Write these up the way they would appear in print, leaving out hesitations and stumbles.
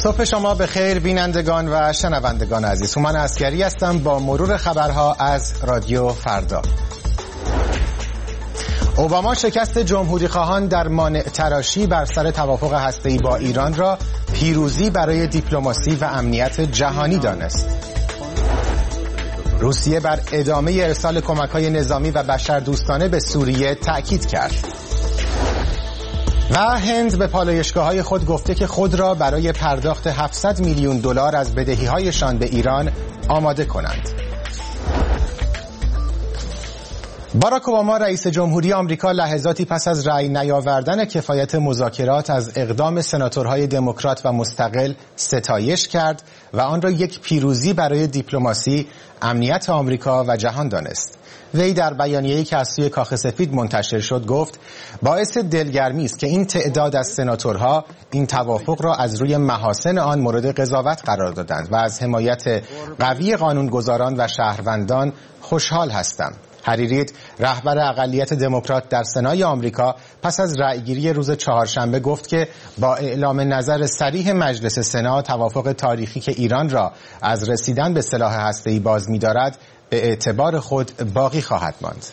صبح شما به خیر بینندگان و شنوندگان عزیز. هومن عسگری هستم با مرور خبرها از رادیو فردا. اوباما شکست جمهوری خواهان در مانع تراشی بر سر توافق هسته‌ای با ایران را پیروزی برای دیپلماسی و امنیت جهانی دانست. روسیه بر ادامه ارسال کمک‌های نظامی و بشردوستانه به سوریه تأکید کرد. و هند به پالایشگاه‌های خود گفته که خود را برای پرداخت 700 میلیون دلار از بدهی‌هایشان به ایران آماده کنند. باراک اوباما رئیس جمهوری آمریکا لحظاتی پس از رأی نیاوردن کفایت مذاکرات از اقدام سناتورهای دموکرات و مستقل ستایش کرد و آن را یک پیروزی برای دیپلماسی، امنیت آمریکا و جهان دانست. وی در بیانیه‌ای که از سوی کاخ سفید منتشر شد گفت باعث دلگرمی است که این تعداد از سناتورها این توافق را از روی محاسن آن مورد قضاوت قرار دادند و از حمایت قوی قانونگذاران و شهروندان خوشحال هستم. هری رید رهبر اقلیت دموکرات در سنای آمریکا پس از رأیگیری روز چهارشنبه گفت که با اعلام نظر صریح مجلس سنا توافق تاریخی که ایران را از رسیدن به سلاح هسته‌ای باز می‌دارد به اعتبار خود باقی خواهد ماند.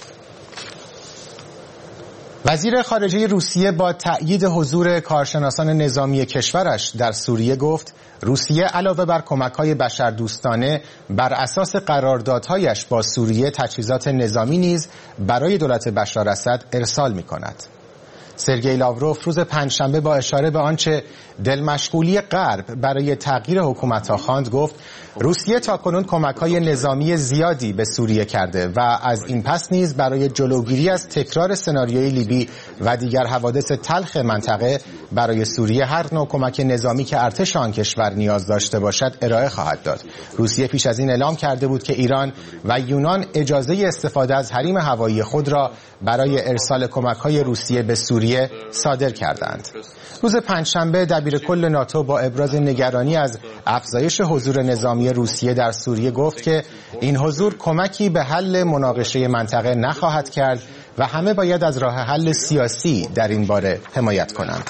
وزیر خارجه روسیه با تأیید حضور کارشناسان نظامی کشورش در سوریه گفت روسیه علاوه بر کمک‌های بشردوستانه بر اساس قراردادهایش با سوریه تجهیزات نظامی نیز برای دولت بشار اسد ارسال می‌کند. سرگئی لاوروف روز پنجشنبه با اشاره به آنچه دلمشغولی غرب برای تغییر حکومت‌ها خواند گفت روسیه تاکنون کمک‌های نظامی زیادی به سوریه کرده و از این پس نیز برای جلوگیری از تکرار سناریوی لیبی و دیگر حوادث تلخ منطقه برای سوریه هر نوع کمک نظامی که ارتش آن کشور نیاز داشته باشد ارائه خواهد داد. روسیه پیش از این اعلام کرده بود که ایران و یونان اجازه استفاده از حریم هوایی خود را برای ارسال کمک‌های روسیه به سوریه صادر کردند. روز پنجشنبه دبیرکل ناتو با ابراز نگرانی از افزایش حضور نظامی روسیه در سوریه گفت که این حضور کمکی به حل مناقشه منطقه نخواهد کرد و همه باید از راه حل سیاسی در این باره حمایت کنند.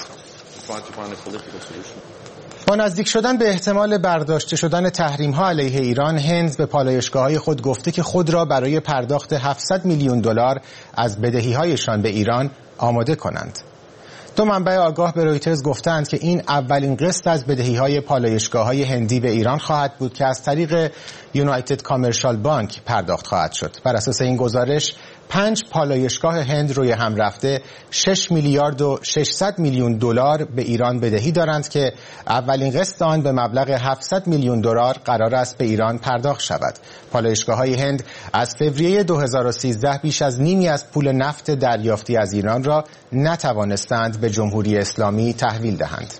با نزدیک شدن به احتمال برداشته شدن تحریم‌ها علیه ایران، هند به پالایشگاه‌های خود گفته که خود را برای پرداخت 700 میلیون دلار از بدهی‌هایشان به ایران آماده کنند. دو منبع آگاه به رویترز گفتند که این اولین قسط از بدهی‌های پالایشگاه‌های هندی به ایران خواهد بود که از طریق یونایتد کامرشال بانک پرداخت خواهد شد. بر اساس این گزارش 5 پالایشگاه هند روی هم رفته 6 میلیارد و 600 میلیون دلار به ایران بدهی دارند که اولین قسط آن به مبلغ 700 میلیون دلار قرار است به ایران پرداخت شود. پالایشگاه‌های هند از فوریه 2013 بیش از نیمی از پول نفت دریافتی از ایران را نتوانستند به جمهوری اسلامی تحویل دهند.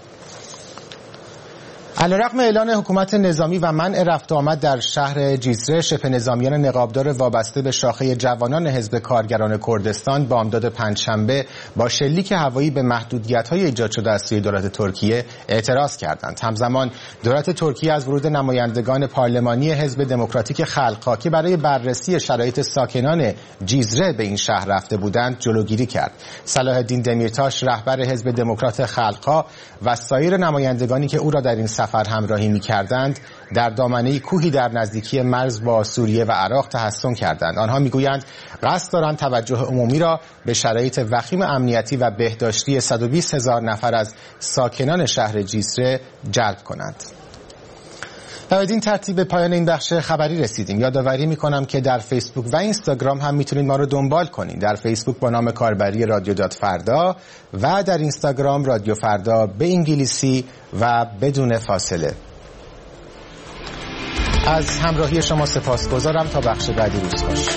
علیرغم اعلان حکومت نظامی و منع رفت و آمد در شهر جیزره، شبه نظامیان نقابدار وابسته به شاخه جوانان حزب کارگران کردستان بامداد پنجشنبه با شلیک هوایی به محدودیت‌های ایجاد شده از سوی دولت ترکیه اعتراض کردند. همزمان دولت ترکیه از ورود نمایندگان پارلمانی حزب دموکراتیک خلق‌ها که برای بررسی شرایط ساکنان جیزره به این شهر رفته بودند جلوگیری کرد. صلاح الدین دمیرتاش رهبر حزب دموکرات خلق‌ها و سایر نمایندگانی که او را در این سفر همراهی می‌کردند در دامنه کوهی در نزدیکی مرز با سوریه و عراق تحصن کردند. آنها می‌گویند قصد دارند توجه عمومی را به شرایط وخیم امنیتی و بهداشتی 120,000 نفر از ساکنان شهر جیزره جلب کنند. و بدین ترتیب به پایان این بخش خبری رسیدیم. یادآوری میکنم که در فیسبوک و اینستاگرام هم میتونید ما رو دنبال کنید. در فیسبوک با نام کاربری رادیو فردا و در اینستاگرام رادیو فردا به انگلیسی و بدون فاصله. از همراهی شما سپاسگزارم. تا بخش بعدی روز خوش.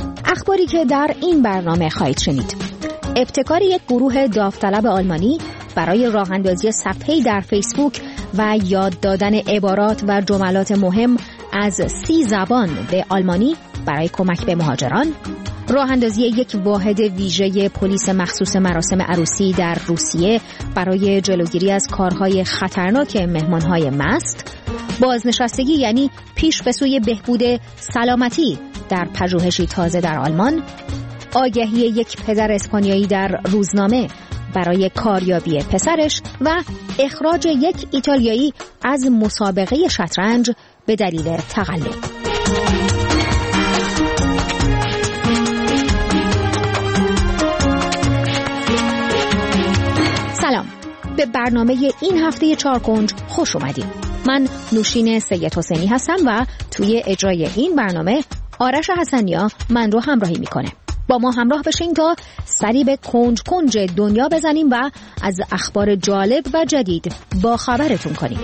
که در این برنامه خواهید شنید. ابتکار یک گروه داوطلب آلمانی برای راه اندازی صفحه‌ای در فیسبوک و یاد دادن عبارات و جملات مهم از 30 زبان به آلمانی برای کمک به مهاجران، راه اندازی یک واحد ویژه پلیس مخصوص مراسم عروسی در روسیه برای جلوگیری از کارهای خطرناک مهمانهای مست، بازنشستگی یعنی پیش به سوی بهبود سلامتی در پژوهشی تازه در آلمان، آگهی یک پدر اسپانیایی در روزنامه برای کاریابی پسرش و اخراج یک ایتالیایی از مسابقه شطرنج به دلیل تقلب. سلام، به برنامه این هفته چارکنج خوش اومدید. من نوشین سید حسینی هستم و توی اجرای این برنامه آرش حسنیا من رو همراهی میکنه. با ما همراه بشین تا سری به کنج کنج دنیا بزنیم و از اخبار جالب و جدید با خبرتون کنیم.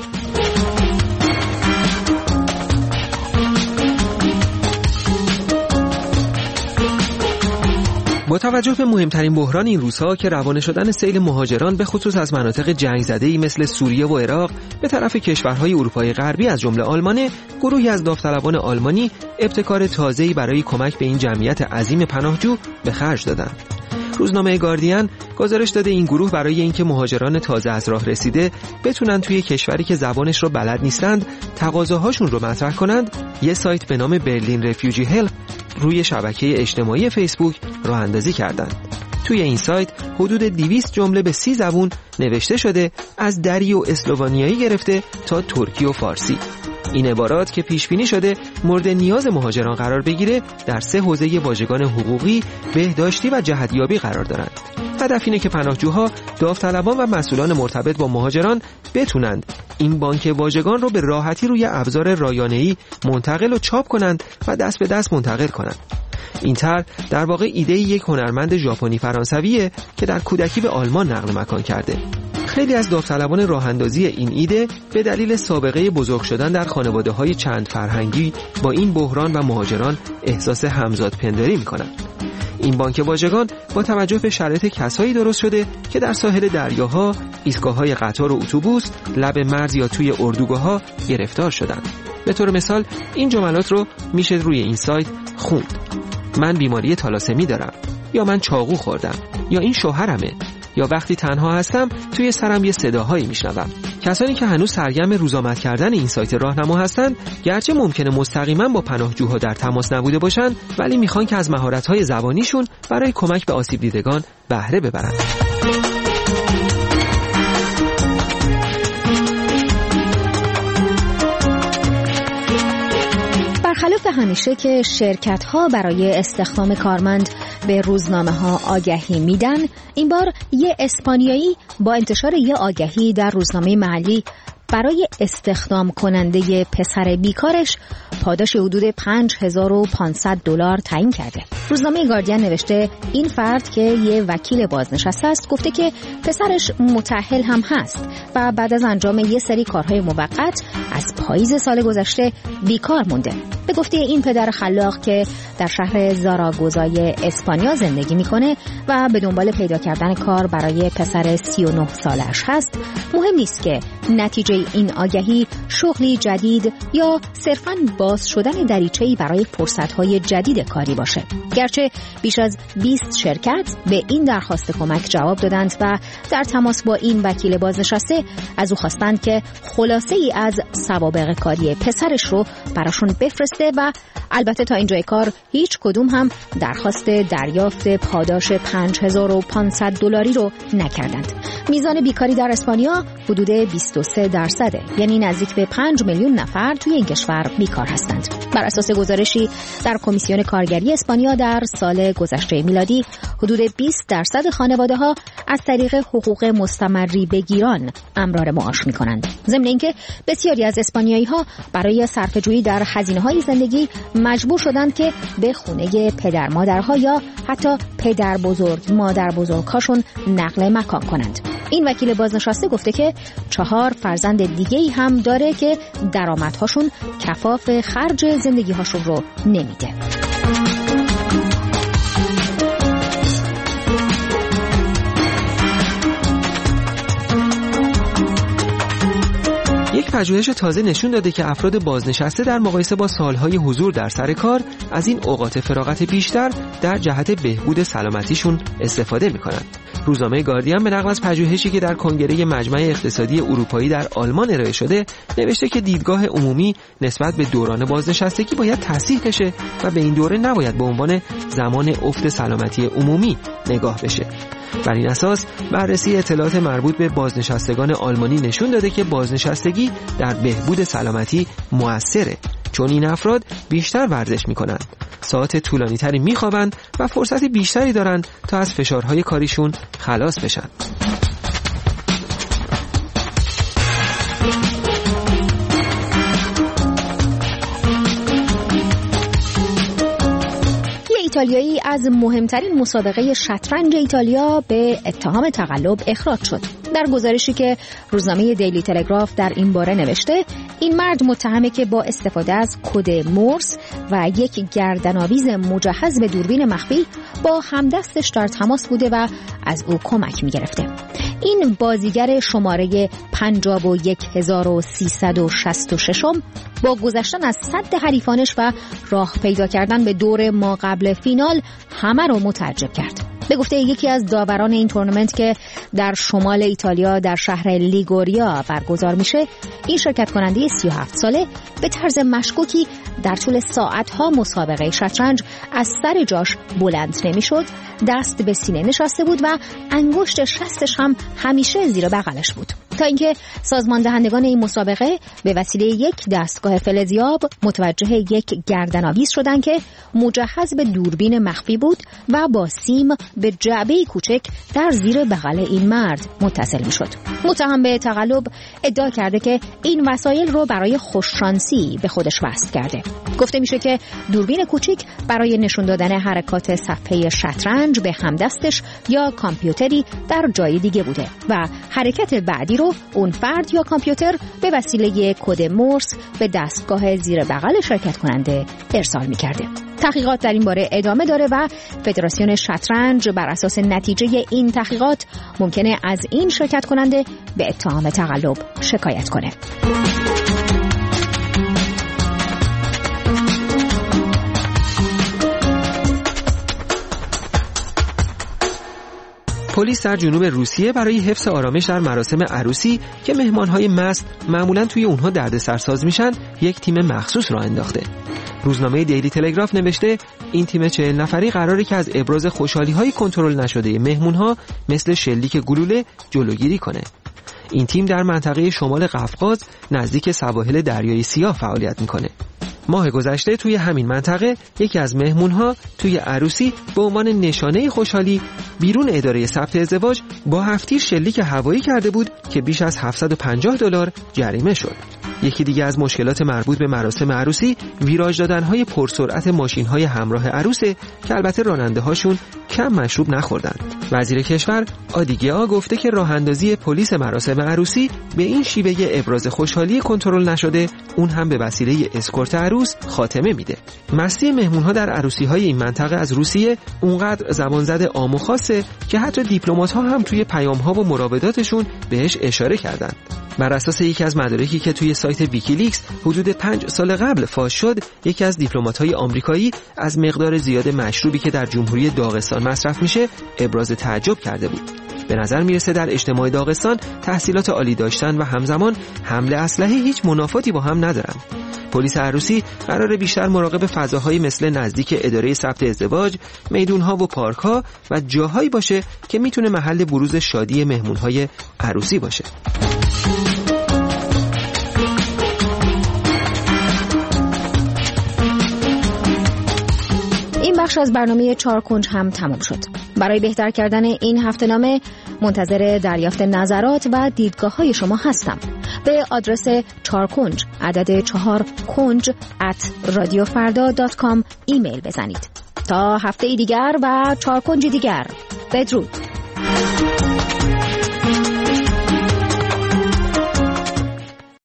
با توجه به مهمترین بحران این روزها که روانه شدن سیل مهاجران به خصوص از مناطق جنگ زده‌ای مثل سوریه و عراق به طرف کشورهای اروپای غربی از جمله آلمان، گروهی از داوطلبان آلمانی ابتکار تازه‌ای برای کمک به این جمعیت عظیم پناهجو به خرج دادند. روزنامه گاردین گزارش داده این گروه برای اینکه مهاجران تازه از راه رسیده بتونن توی کشوری که زبانش رو بلد نیستند تقاضاهاشون رو مطرح کنند، یه سایت به نام برلین رفیوجی هلپ روی شبکه اجتماعی فیسبوک راه اندازی کردند. توی این سایت حدود 200 جمله به 30 زبون نوشته شده، از دری و اسلوونیایی گرفته تا ترکی و فارسی. این عبارات که پیش بینی شده مورد نیاز مهاجران قرار بگیره در 3 حوزه واژگان حقوقی، بهداشتی و جهتیابی قرار دارند. هدف اینه که پناهجوها، داوطلبان و مسئولان مرتبط با مهاجران بتونند این بانک واژگان رو به راحتی روی ابزار رایانه‌ای منتقل و چاپ کنند و دست به دست منتقل کنند. این طرح در واقع ایده یک هنرمند ژاپنی فرانسویه که در کودکی به آلمان نقل مکان کرده. خیلی از داوطلبان راه اندازی این ایده به دلیل سابقه بزرگ شدن در خانواده‌های چند فرهنگی با این بحران و مهاجران احساس همزاد پنداری می‌کنند. این بانک واژگان با توجه به شرایط کسایی درست شده که در ساحل دریاها، ایستگاه‌های قطار و اتوبوس، لب مرز یا توی اردوگاه‌ها گرفتار شدند. به طور مثال این جملات رو میشه روی این سایت خوند: من بیماری تالاسمی دارم، یا من چاقو خوردم، یا این شوهرمه، یا وقتی تنها هستم توی سرم یه صداهایی میشنوم. کسانی که هنوز سرگرم روزآمد کردن این سایت راهنما هستند، گرچه ممکنه مستقیما با پناهجوها در تماس نبوده باشند، ولی میخوان که از مهارت‌های زبانیشون برای کمک به آسیب دیدگان بهره ببرند. برخلاف همیشه که شرکت‌ها برای استخدام کارمند به روزنامه‌ها آگهی میدن، این بار یه اسپانیایی با انتشار یه آگهی در روزنامه محلی برای استخدام کننده پسر بیکارش پاداش حدود $5500 تعیین کرده. روزنامه گاردین نوشته این فرد که یه وکیل بازنشسته است گفته که پسرش متأهل هم هست و بعد از انجام یه سری کارهای موقت از پاییز سال گذشته بیکار مونده. به گفته این پدر خلاق که در شهر زاراگوزای اسپانیا زندگی میکنه و به دنبال پیدا کردن کار برای پسر 39 سالش هست، مهم نیست که نتیجه این آگهی شغلی جدید یا صرفاً باز شدن دریچه‌ای برای فرصت‌های جدید کاری باشه. گرچه بیش از 20 شرکت به این درخواست کمک جواب دادند و در تماس با این وکیل بازنشسته از او خواستند که خلاصه‌ای از سوابق کاری پسرش رو براشون بفرسته و البته تا اینجای کار هیچ کدوم هم درخواست دریافت پاداش $5500 رو نکردند. میزان بیکاری در اسپانیا حدود 23%، یعنی نزدیک به 5 میلیون نفر توی این کشور بیکار هستند. بر اساس گزارشی در کمیسیون کارگری اسپانیا در سال گذشته میلادی حدود 20% خانواده‌ها از طریق حقوق مستمری بگیران امرار معاش می‌کنند. ضمن اینکه بسیاری از اسپانیایی‌ها برای صرفه‌جویی در هزینه‌های زندگی مجبور شدند که به خونه پدر مادرها یا حتی پدر بزرگ مادر بزرگ‌هاشون نقل مکان کنند. این وکیل بازنشسته گفته که 4 فرزند دیگه‌ای هم داره که درآمدهاشون کفاف خرج زندگی‌هاشون رو نمیده. پژوهش تازه نشون داده که افراد بازنشسته در مقایسه با سالهای حضور در سر کار از این اوقات فراغت بیشتر در جهت بهبود سلامتیشون استفاده می‌کنند. روزنامه گاردین به نقل از پژوهشی که در کنگره مجمع اقتصادی اروپایی در آلمان ارائه شده نوشته که دیدگاه عمومی نسبت به دوران بازنشستگی باید تصحیح بشه و به این دوره نباید به عنوان زمان افت سلامتی عمومی نگاه بشه. بر این اساس بررسی اطلاعات مربوط به بازنشستگان آلمانی نشون داده که بازنشستگی در بهبود سلامتی مؤثره، چون این افراد بیشتر ورزش میکنند، ساعت طولانی‌تری میخوابند و فرصت بیشتری دارند تا از فشارهای کاریشون خلاص بشن. ایتالیایی از مهمترین مسابقه شطرنج ایتالیا به اتهام تقلب اخراج شد. در گزارشی که روزنامه دیلی تلگراف در این باره نوشته، این مرد متهمه که با استفاده از کد مورس و یک گردن‌آویز مجهز به دوربین مخفی با همدستش در تماس بوده و از او کمک می‌گرفته. این بازیگر شماره 51366 با گذشتن از سد حریفانش و راه پیدا کردن به دور ما قبل فینال همه رو متعجب کرد. به گفته یکی از داوران این تورنمنت که در شمال ایتالیا در شهر لیگوریا برگزار میشه، این شرکت کننده 37 ساله به طرز مشکوکی در طول ساعتها مسابقه شطرنج از سر جاش بلند نمیشد، دست به سینه نشسته بود و انگشت شستش هم همیشه زیر بغلش بود، تا اینکه سازمان دهندگان این مسابقه به وسیله یک دستگاه فلزیاب متوجه یک گردن‌آویز شدن که مجهز به دوربین مخفی بود و با سیم به جعبه‌ای کوچک در زیر بغل این مرد متصل می‌شد. متهم به تقلب ادعا کرده که این وسایل رو برای خوششانسی به خودش وصل کرده. گفته میشه که دوربین کوچک برای نشون دادن حرکات صفحه شطرنج به همدستش یا کامپیوتری در جای دیگه بوده و حرکت بعدی رو اون فرد یا کامپیوتر به وسیله کد مورس به دستگاه زیر بغل شرکت کننده ارسال می‌کرده. تحقیقات در این باره ادامه داره و فدراسیون شطرنج بر اساس نتیجه این تحقیقات ممکنه از این شرکت کننده به اتهام تقلب شکایت کنه. پلیس در جنوب روسیه برای حفظ آرامش در مراسم عروسی که مهمانهای مست معمولاً توی اونها دردسرساز میشن، یک تیم مخصوص راه انداخته. روزنامه دیلی تلگراف نوشته این تیم 40 نفری قراره که از ابراز خوشحالی‌های کنترل نشده مهمونها مثل شلیک گلوله جلوگیری کنه. این تیم در منطقه شمال قفقاز نزدیک سواحل دریای سیاه فعالیت میکنه. ماه گذشته توی همین منطقه یکی از مهمونها توی عروسی به عنوان نشانه خوشحالی بیرون اداره ثبت ازدواج با 7 تیر شلیک هوایی کرده بود که بیش از $750 جریمه شد. یکی دیگه از مشکلات مربوط به مراسم عروسی ویراژ دادن‌های پرسرعت ماشین‌های همراه عروسه که البته راننده‌هاشون کم مشروب نخوردن. وزیر کشور آدیگیا گفته که راه‌اندازی پلیس مراسم عروسی به این شیوه ابراز خوشحالی کنترل نشده، اون هم به وسیله اسکورت عروس، خاتمه میده. مستی مهمون‌ها در عروسی‌های این منطقه از روسیه اونقدر زبان زده عام و خاصه که حتی دیپلمات‌ها هم توی پیام‌ها و مراوداتشون بهش اشاره کردند. بر اساس یکی از مدارکی که توی سایت ویکیلیکس حدود 5 سال قبل فاش شد، یکی از دیپلمات‌های آمریکایی از مقدار زیاد مشروبی که در جمهوری داغستان مصرف میشه ابراز تعجب کرده بود. به نظر میرسه در اجتماع داغستان تحصیلات عالی داشتن و همزمان حمل اسلحه هیچ منافاتی با هم ندارن. پلیس عروسی قراره بیشتر مراقب فضاهایی مثل نزدیک اداره ثبت ازدواج، میدون‌ها و پارک‌ها و جاهایی باشه که میتونه محل بروز شادی مهمون‌های عروسی باشه. این بخش از برنامه 4 کنج هم تمام شد. برای بهتر کردن این هفته‌نامه منتظر دریافت نظرات و دیدگاه‌های شما هستم. به آدرس 4 کنج عدد 4 کنج @radiofarda.com ایمیل بزنید. تا هفته دیگر و 4 کنج دیگر، بدرود.